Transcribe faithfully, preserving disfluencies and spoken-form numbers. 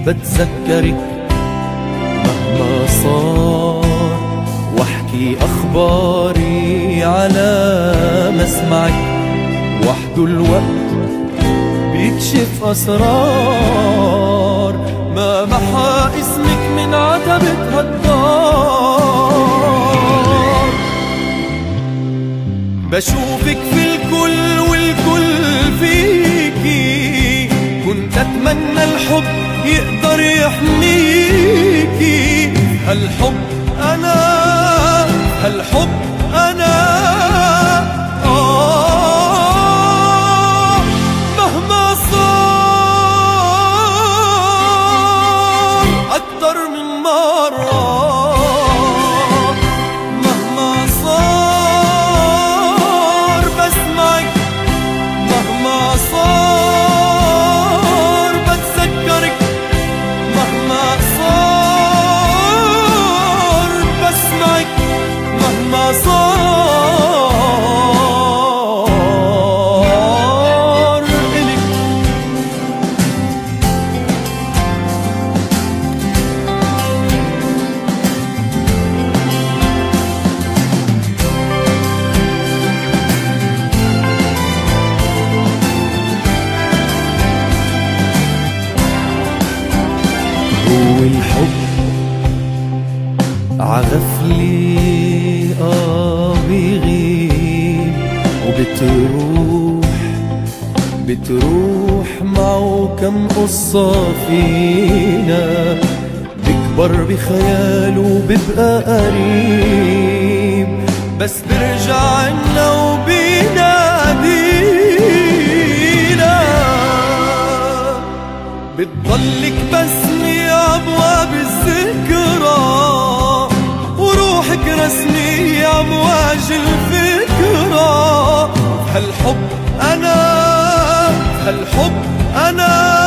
بتذكرك مهما صار، واحكي اخباري على مسمعك، وحده الوقت بيكشف اسرار، ما محى اسمك من عتبة هالدار. بشوفك في الكل والكل فيكي، كنت اتمنى الحب يقدر يحميكي. هالحب انا، هالحب انا آه مهما صار اكتر من مرة، مهما صار بسمعك، مهما صار بتذكرك، مهما صار بسمعك، مهما صار إلك. هو الحب عغفلي اه بيغيب، وبتروح بتروح معه كم قصة فينا، بكبر بخياله وببقى قريب، بس برجع عنا وبينادينا. بتضلك بسمي أبواب الذكرى، وروحك رسمي أمواج الفكرة. هالحب أنا، هالحب أنا